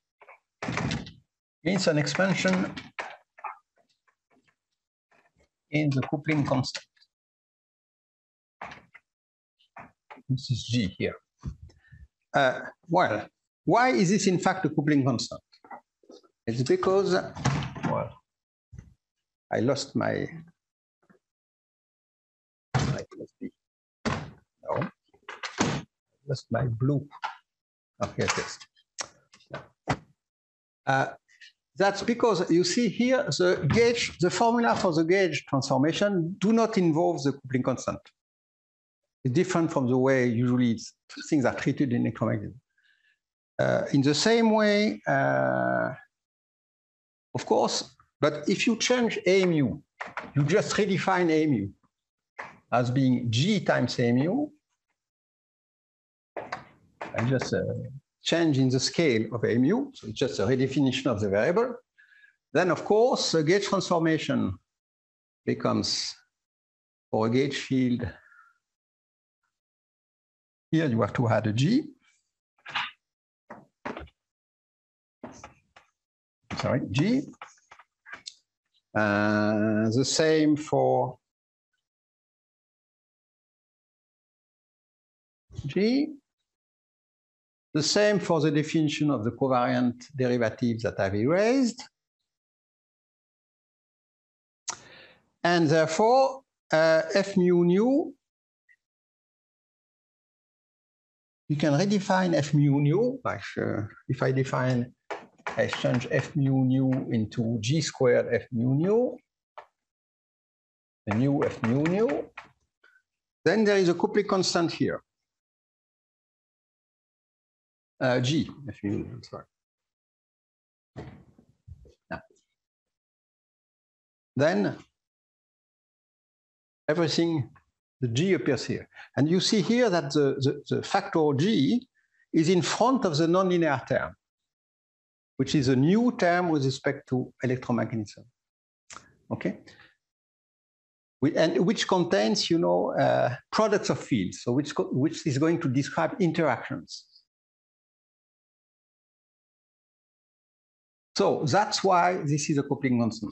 means an expansion in the coupling constant. This is G here. Uh, well, why is this in fact a coupling constant? It's because, well, I lost my No, that's my blue. Oh, here it is. Uh, that's because you see here the gauge, the formula for the gauge transformation do not involve the coupling constant. It's different from the way usually things are treated in electromagnetism. Uh, in the same way, uh, of course, but if you change A mu, you just redefine A mu as being G times A mu. I just uh, change in the scale of A mu, so it's just a redefinition of the variable, then of course the gauge transformation becomes, for a gauge field, here you have to add a G. Sorry, G. Uh, the same for G. The same for the definition of the covariant derivatives that I've erased. And therefore, uh, F mu nu, you can redefine F mu nu, like uh, if I define, I change F mu nu into G squared F mu nu, the new F mu nu, then there is a coupling constant here. Uh, G, F mu nu, sorry. Yeah. Then everything, the G appears here. And you see here that the, the, the factor G is in front of the nonlinear term, which is a new term with respect to electromagnetism. Okay? We, and which contains, you know, uh, products of fields, so which, which is going to describe interactions. So that's why this is a coupling constant.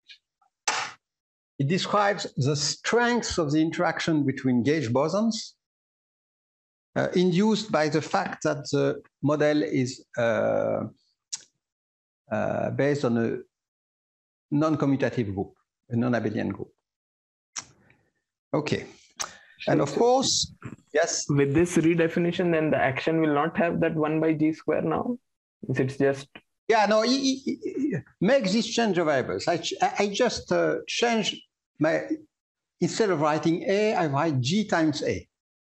It describes the strength of the interaction between gauge bosons uh, induced by the fact that the model is uh, uh, based on a non-commutative group, a non-abelian group. Okay. And of course, yes? With this redefinition, then the action will not have that one by G square now? It's just... Yeah, no, it, it, it makes this change of variables. I, I just uh, change my, instead of writing A, I write G times A.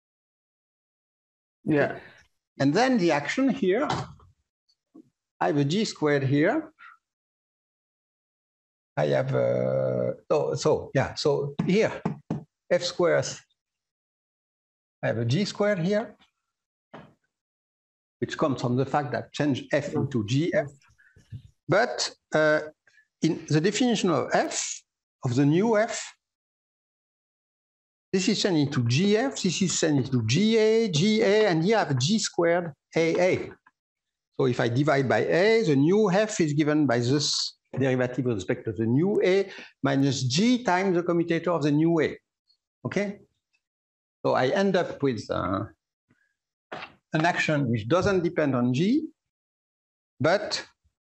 Yeah. And then the action here, I have a G squared here. I have, uh, oh, so, yeah, so here, F squares, I have a G squared here, which comes from the fact that I change F into G F. But uh, in the definition of F, of the new F, this is changed into G F, this is changed into G A, G A, and here I have G squared A A. So if I divide by A, the new F is given by this derivative with respect to the new A minus G times the commutator of the new A. Okay? So I end up with uh, an action which doesn't depend on G, but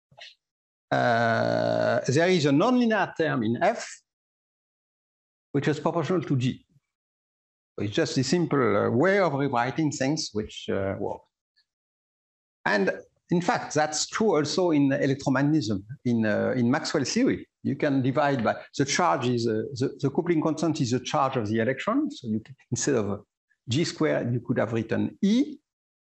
uh, there is a nonlinear term in F which is proportional to G. So it's just a simple uh, way of rewriting things which uh, work. And in fact, that's true also in electromagnetism, in, uh, in Maxwell's theory. You can divide by, the charge is, uh, the, the coupling constant is the charge of the electron. So you can, instead of G squared, you could have written E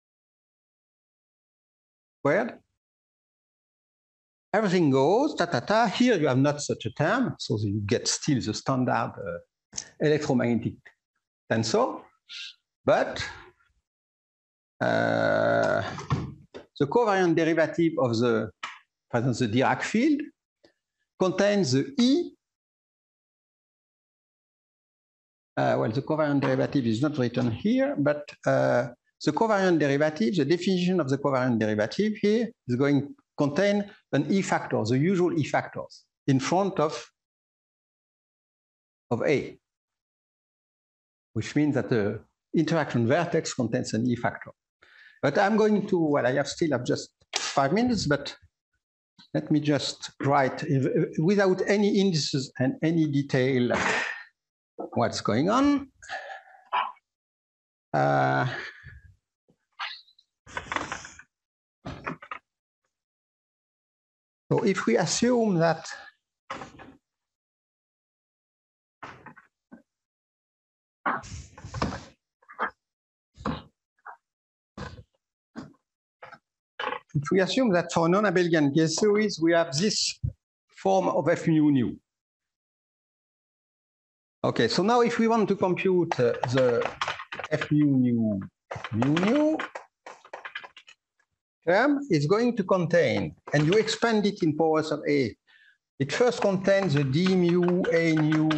squared. Everything goes, ta, ta, ta. Here you have not such a term, so you get still the standard uh, electromagnetic tensor. But uh, the covariant derivative of the, for instance, the Dirac field contains the E. Uh, well, the covariant derivative is not written here, but uh, the covariant derivative, the definition of the covariant derivative here is going to contain an E factor, the usual E factors, in front of, of A, which means that the interaction vertex contains an E factor. But I'm going to, well, I have still have just five minutes, but let me just write without any indices and any detail what's going on. Uh, so if we assume that if we assume that for non-abelian gauge series, we have this form of F mu nu. Okay, so now if we want to compute uh, the F mu nu mu nu, term is going to contain, and you expand it in powers of A. It first contains the d mu a nu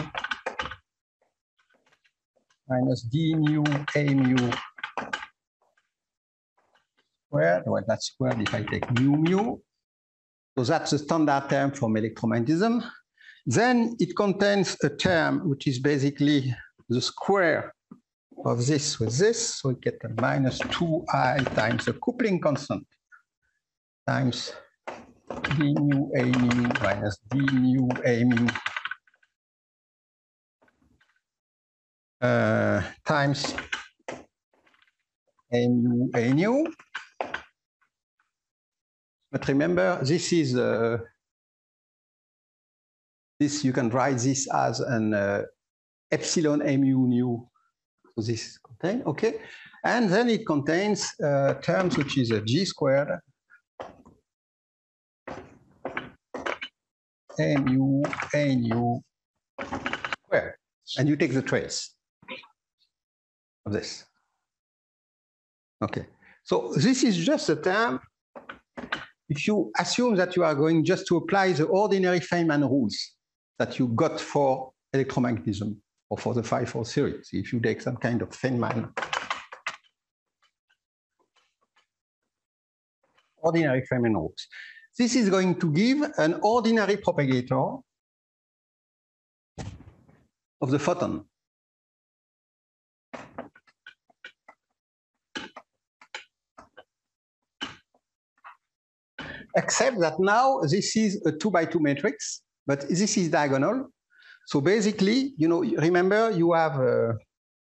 minus d mu a mu squared. Well, that's squared if I take mu mu. So that's the standard term from electromagnetism. Then it contains a term which is basically the square of this with this. So we get a minus two I times the coupling constant times d mu a mu minus d mu a mu uh, times a mu a nu. But remember, this is uh, this you can write this as an uh, epsilon a mu nu. So this is contained, okay, and then it contains uh, terms which is a g squared a mu a nu squared, and you take the trace of this. Okay, so this is just a term. If you assume that you are going just to apply the ordinary Feynman rules that you got for electromagnetism or for the phi four series, if you take some kind of Feynman, ordinary Feynman rules, this is going to give an ordinary propagator of the photon. Except that now this is a two by two matrix, but this is diagonal. So basically, you know, remember you have uh,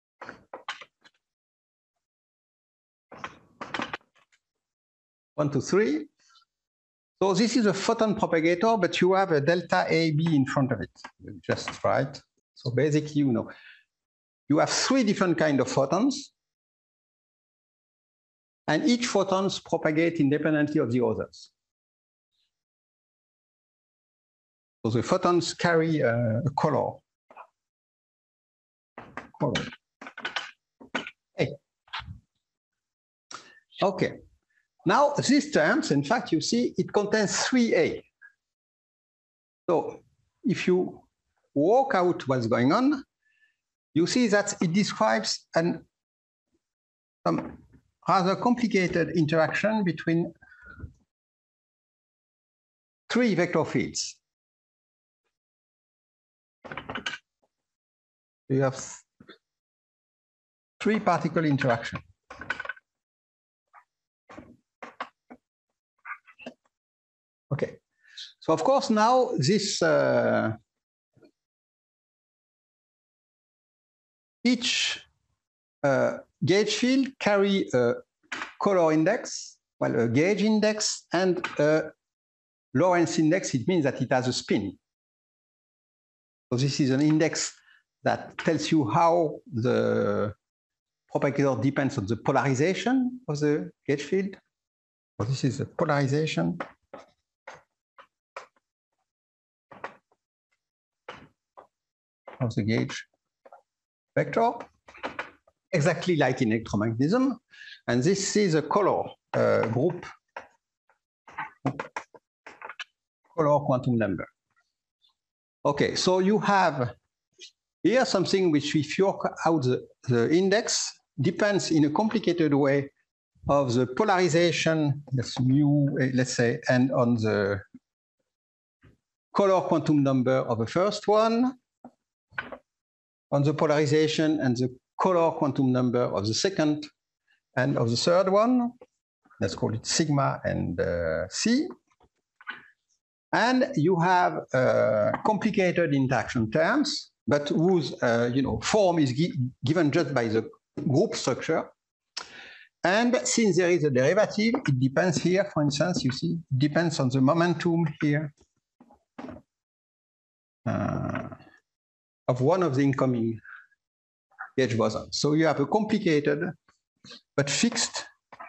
one, two, three. So this is a photon propagator, but you have a delta A B in front of it, just right. So basically, you know, you have three different kinds of photons, and each photons propagate independently of the others. So the photons carry uh, a color. color. Hey. Okay. Now these terms, in fact, you see it contains three A. So if you work out what's going on, you see that it describes an some rather complicated interaction between three vector fields. You have three particle interaction. Okay, so of course now this uh, each uh, gauge field carry a color index, well, a gauge index and a Lorentz index. It means that it has a spin. So this is an index that tells you how the propagator depends on the polarization of the gauge field. So this is the polarization of the gauge vector, exactly like in electromagnetism. And this is a color uh, group, color quantum number. Okay, so you have here something which, if you work out the, the index, depends in a complicated way of the polarization, that's mu, let's say, and on the color quantum number of the first one, on the polarization and the color quantum number of the second and of the third one. Let's call it sigma and uh, C. And you have uh, complicated interaction terms, but whose uh, you know, form is gi given just by the group structure. And since there is a derivative, it depends here, for instance, you see, it depends on the momentum here uh, of one of the incoming gauge bosons. So you have a complicated but fixed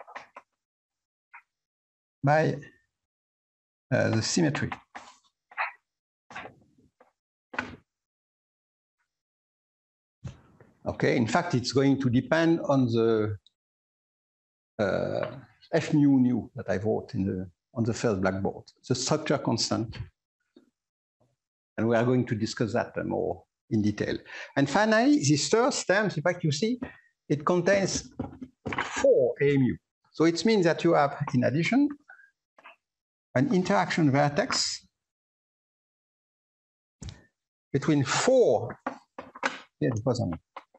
by uh, the symmetry. Okay, in fact, it's going to depend on the uh, F mu nu that I wrote in the, on the first blackboard, the structure constant. And we are going to discuss that more in detail. And finally, this third term, in fact, you see, it contains four A mu. So it means that you have, in addition, an interaction vertex between four gauge bosons.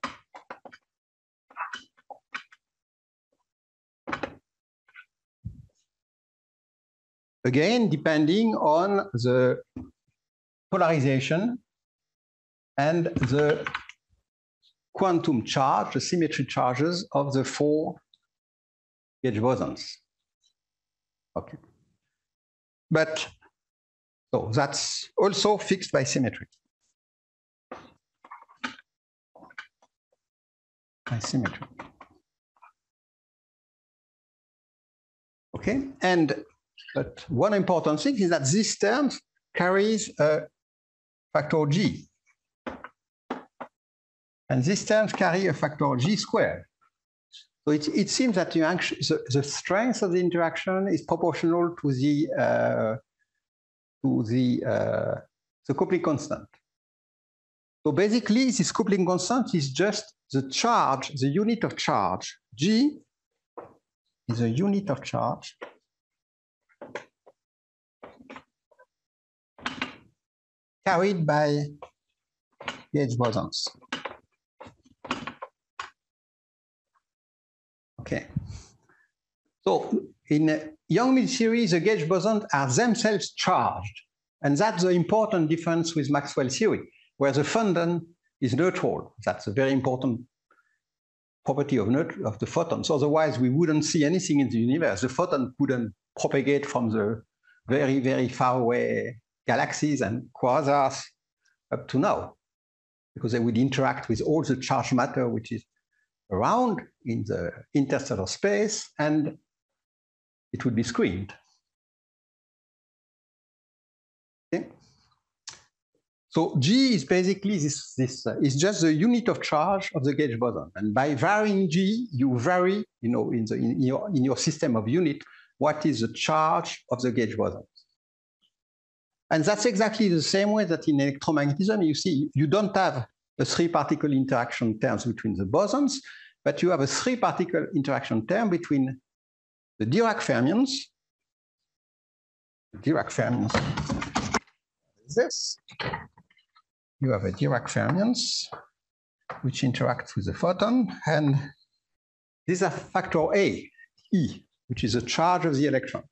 Again, depending on the polarization and the quantum charge, the symmetry charges of the four gauge bosons. Okay. But so that's also fixed by symmetry. By symmetry. Okay, and but one important thing is that this term carries a factor G. And these terms carry a factor G squared. So it, it seems that you actually, the, the strength of the interaction is proportional to the uh, to the uh, the coupling constant. So basically, this coupling constant is just the charge, the unit of charge. G is a unit of charge carried by gauge bosons. Okay. So in a Yang-Mills series, the gauge bosons are themselves charged. And that's the important difference with Maxwell's theory, where the photon is neutral. That's a very important property of, of the photons. Otherwise, we wouldn't see anything in the universe. The photon couldn't propagate from the very, very far away galaxies and quasars up to now, because they would interact with all the charged matter which is around in the interstellar space, and it would be screened. Okay. So G is basically this, this uh, is just the unit of charge of the gauge boson. And by varying G, you vary, you know, in, the, in, your, in your system of unit, what is the charge of the gauge boson. And that's exactly the same way that in electromagnetism, you see, you don't have a three-particle interaction terms between the bosons, but you have a three-particle interaction term between the Dirac fermions, Dirac fermions, this, you have a Dirac fermions, which interacts with the photon, and these are factor A, E, which is the charge of the electron.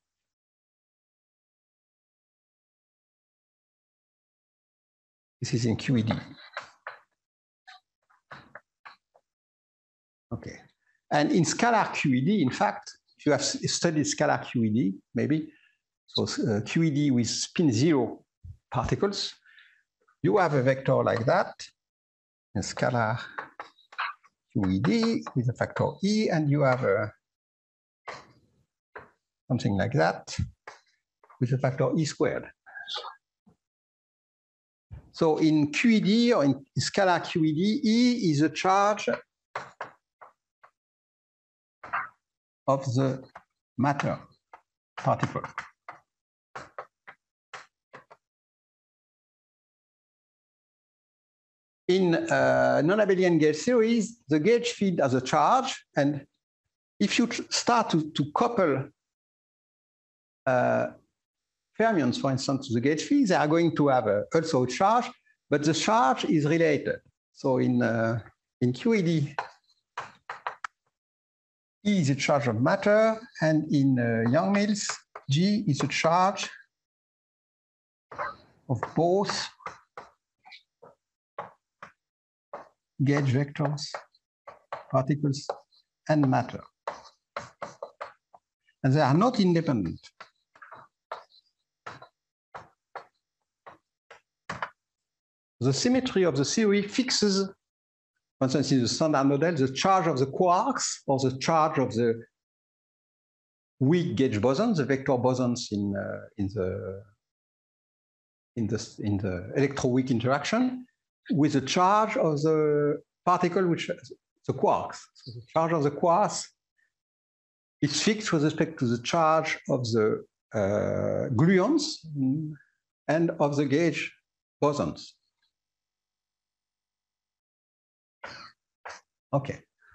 This is in Q E D. Okay. And in scalar Q E D, in fact, if you have studied scalar Q E D, maybe, so uh, Q E D with spin zero particles, you have a vector like that, in scalar Q E D with a factor E, and you have a, something like that with a factor E squared. So in Q E D, or in scalar Q E D, E is a charge of the matter particle. In uh, non-abelian gauge series, the gauge field has a charge, and if you start to, to couple uh, fermions, for instance, to the gauge field, they are going to have a, also a charge, but the charge is related. So in, uh, in Q E D, E is a charge of matter, and in uh, Yang-Mills, G is a charge of both gauge vectors, particles, and matter. And they are not independent. The symmetry of the theory fixes, for instance, in the standard model, the charge of the quarks or the charge of the weak gauge bosons, the vector bosons in, uh, in, the, in, the, in the electroweak interaction, with the charge of the particle, which the quarks. So the charge of the quarks It's fixed with respect to the charge of the uh, gluons and of the gauge bosons. Okay.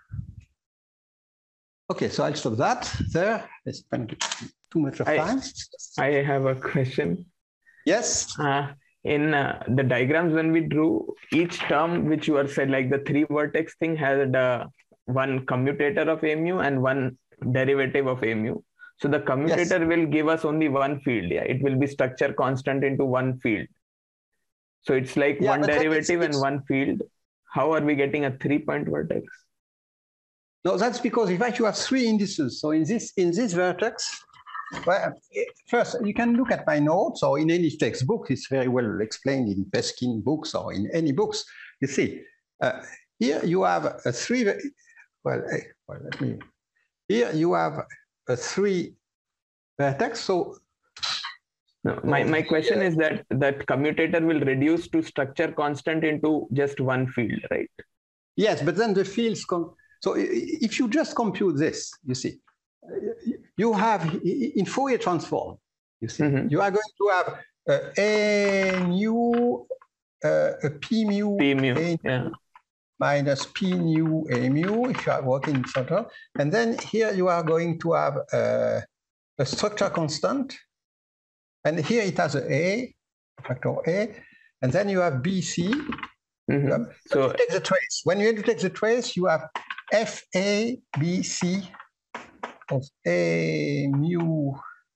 Okay, so I'll stop that there. I spent too much of time. I, I have a question. Yes. Uh, in uh, the diagrams, when we drew each term, which you are said, like the three vertex thing had uh, one commutator of mu and one derivative of mu. So the commutator yes. will give us only one field. Yeah, it will be structure constant into one field. So it's like yeah, one derivative it's, it's... and one field. How are we getting a three-point vertex? No, that's because in fact you have three indices. So in this in this vertex, well, first you can look at my notes or in any textbook. It's very well explained in Peskin books or in any books. You see, uh, here you have a three. Well, well, let me. Here you have a three vertex. So. No, my, my question is that that commutator will reduce to structure constant into just one field, right? Yes, but then the fields come. So if you just compute this, you see, you have in Fourier transform, you see, mm-hmm. you are going to have uh, a mu, uh, a p mu, p mu a yeah. minus p mu a mu, if you are working in central. And then here you are going to have uh, a structure constant. And here it has a a, factor a, and then you have B C. Mm-hmm. Have, so you take the trace. When you take the trace, you have F A B C of A mu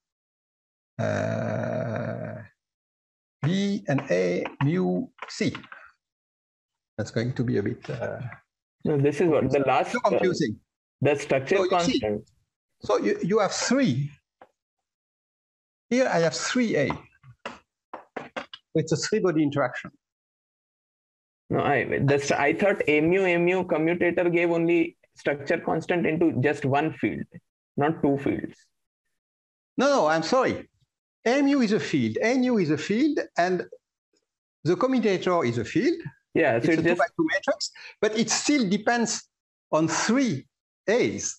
uh, B and A mu C. That's going to be a bit. Uh, no, this is what the last. Too confusing. Uh, the structure so constant. See, so you, you have three. Here I have three A. It's a three-body interaction. No, I that's I thought mu mu commutator gave only structure constant into just one field, not two fields. No, no, I'm sorry. Mu is a field. Nu is a field, and the commutator is a field. Yeah, so it's it a just two by two matrix, but it still depends on three A's.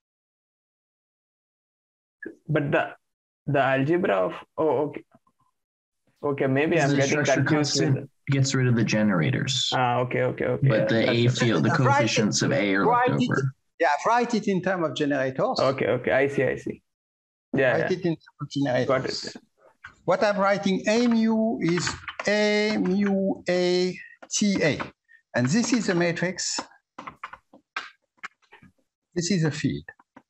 But the the algebra of oh okay okay maybe I'm getting confused with it. Gets rid of the generators. Ah, okay, okay, okay. But yeah, the A field, the coefficients of A are left over. It, yeah, write it in terms of generators. Okay, okay, I see, I see. Yeah, write yeah. it in terms of generators. Got it. What I'm writing A mu is A mu A T A, and this is a matrix. This is a field.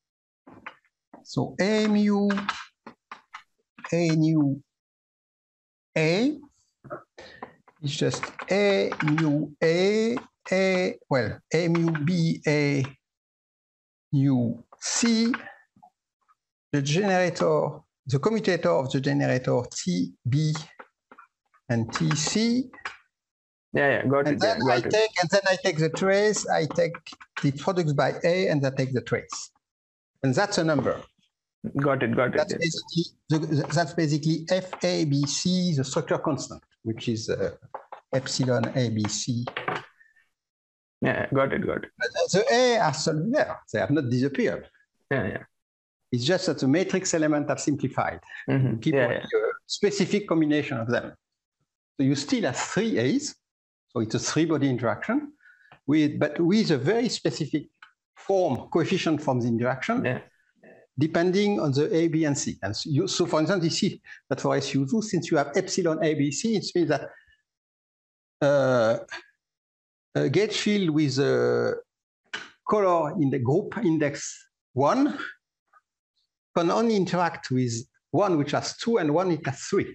So A mu A mu A. It's just A mu A, A, well, A mu B, A mu C. The generator, the commutator of the generator T B and T C. Yeah, yeah, got and it. Then yeah, I got take, it. and then I take the trace, I take the products by A, and I take the trace. And that's a number. Got it, got it. That's, yeah. basically, that's basically F A B C, the structure constant, which is uh, epsilon A B C. Yeah, got it, got it. The A are still there. They have not disappeared. Yeah, yeah. It's just that the matrix element are simplified. Mm-hmm. Keep yeah, only yeah. a specific combination of them. So you still have three A's. So it's a three-body interaction, with, but with a very specific form, coefficient from the interaction. Yeah. Depending on the A, B, and C. And so, you, so for instance, you see that for S U two, since you have epsilon A, B, C, it means that uh, a gauge field with a color in the group index one can only interact with one which has two and one which has three.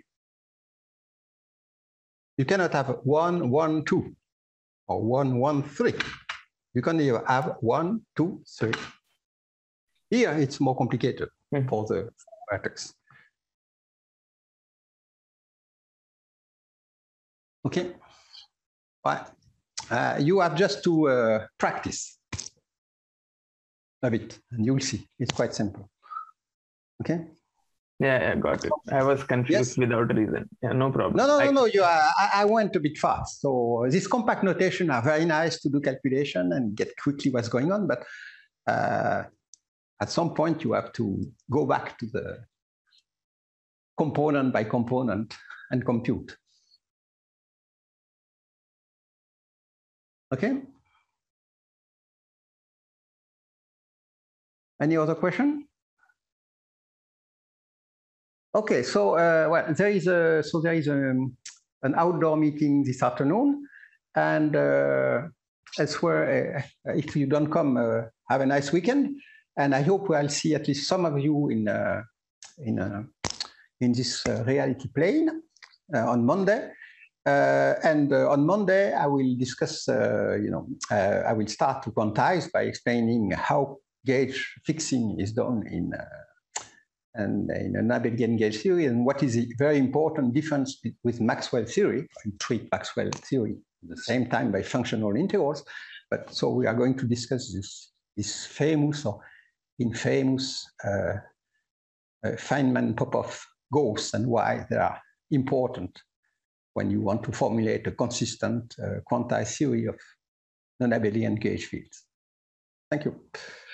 You cannot have one, one, two, or one, one, three. You can have one, two, three. Here, it's more complicated mm. for the vertex. Okay, right. Uh, you have just to uh, practice a bit, and you will see. It's quite simple. Okay. Yeah, yeah, got it. I was confused yes. without reason. Yeah, no problem. No, no, I... no, no. You are, I, I went a bit fast. So these compact notation are very nice to do calculation and get quickly what's going on, but. Uh, at some point you have to go back to the component by component and compute. Okay? Any other question? Okay, so uh, well, there is a so there is a, an outdoor meeting this afternoon, and uh, elsewhere, uh, if you don't come, uh, have a nice weekend, and I hope I'll see at least some of you in uh, in uh, in this uh, reality plane uh, on Monday. Uh, and uh, on Monday, I will discuss. Uh, you know, uh, I will start to quantize by explaining how gauge fixing is done in. Uh, and in an Abelian gauge theory, and what is a very important difference with Maxwell theory, and treat Maxwell theory at the same time by functional integrals. But so we are going to discuss this, this famous or infamous uh, uh, Feynman-Popov gauss and why they are important when you want to formulate a consistent uh, quantized theory of non-Abelian gauge fields. Thank you.